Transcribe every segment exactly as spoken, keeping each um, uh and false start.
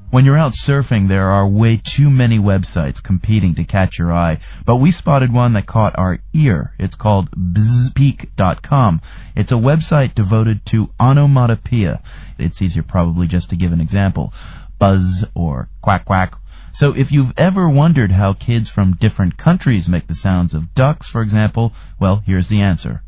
When you're out surfing, there are way too many websites competing to catch your eye, but we spotted one that caught our ear. It's called Bzpeak dot com. It's a website devoted to onomatopoeia. It's easier probably just to give an example. Buzz or quack quack. So if you've ever wondered how kids from different countries make the sounds of ducks, for example, well, here's the answer.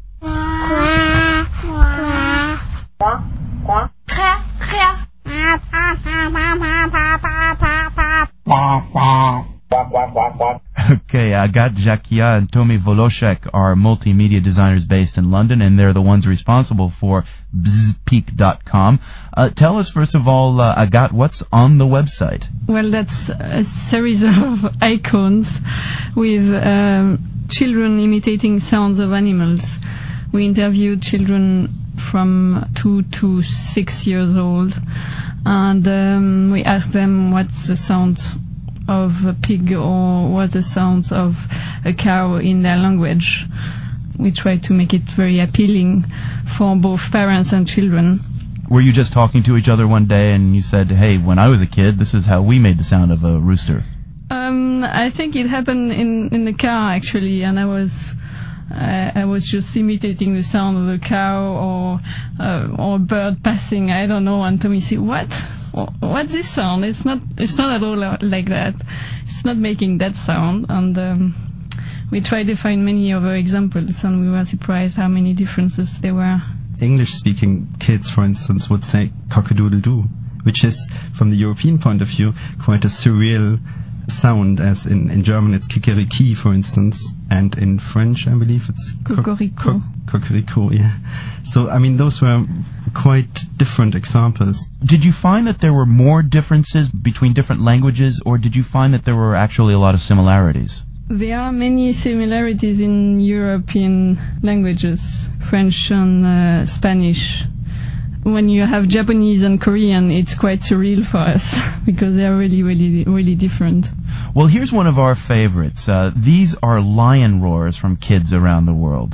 Okay, Agat Jakia and Tomi Voloshek are multimedia designers based in London, and they're the ones responsible for Bzpeak dot com. Uh, tell us, first of all, uh, Agat, what's on the website? Well, that's a series of icons with um, children imitating sounds of animals. We interviewed children from two to six years old, and um, we asked them what's the sound of a pig or what the sounds of a cow in their language. We try to make it very appealing for both parents and children. Were you just talking to each other one day and you said, hey, when I was a kid, this is how we made the sound of a rooster? Um, I think it happened in, in the car, actually, and I was uh, I was just imitating the sound of a cow or uh, or a bird passing, I don't know, and Tommy said, what? What's this sound? It's not It's not at all like that. It's not making that sound, and um, we tried to find many other examples, and we were surprised how many differences there were. English-speaking kids, for instance, would say cock-a-doodle-doo, which is, from the European point of view, quite a surreal sound, as in, in German it's kikeriki, for instance, and in French, I believe, it's Cocorico. Cocorico, yeah. So, I mean, those were quite different examples. Did you find that there were more differences between different languages, or did you find that there were actually a lot of similarities? There are many similarities in European languages, French and uh, Spanish. When you have Japanese and Korean, it's quite surreal for us because they are really, really, really different. Well, here's one of our favorites. Uh, these are lion roars from kids around the world.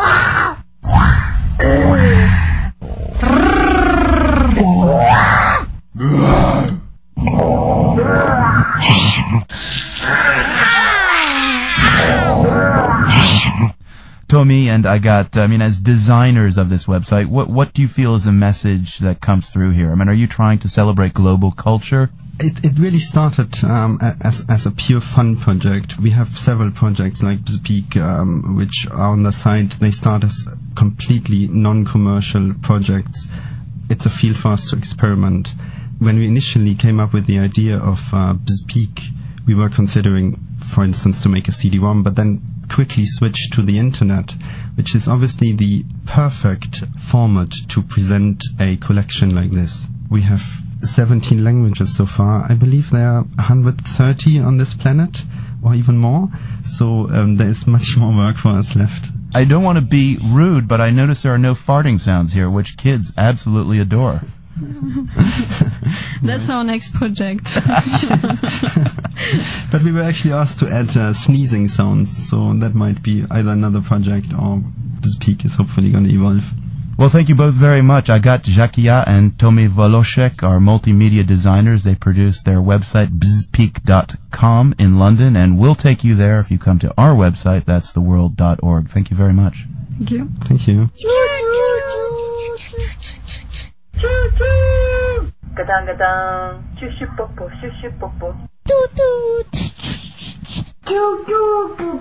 Tomi and Agat, I mean, as designers of this website, what what do you feel is a message that comes through here? I mean, are you trying to celebrate global culture? It it really started um, as as a pure fun project. We have several projects like Bzpeak, um, which are on the site. They start as completely non-commercial projects. It's a field for us to experiment. When we initially came up with the idea of uh, Bzpeak, we were considering, for instance, to make a C D ROM, but then quickly switched to the internet, which is obviously the perfect format to present a collection like this. We have seventeen languages so far. I believe there are one hundred thirty on this planet, or even more. So um, there is much more work for us left. I don't want to be rude, but I notice there are no farting sounds here, which kids absolutely adore. That's our next project. But we were actually asked to add uh, sneezing sounds, so that might be either another project or Bzpeak is hopefully going to evolve. Well, thank you both very much. Agat Jakia and Tomi Voloshek are multimedia designers. They produce their website, Bzpeak dot com, in London, and we'll take you there if you come to our website, that's the world dot org. Thank you very much. Thank you. Thank you. Gadang gadang, shoo shoo popo, shoo shoo popo. Toot toot. Choo choo.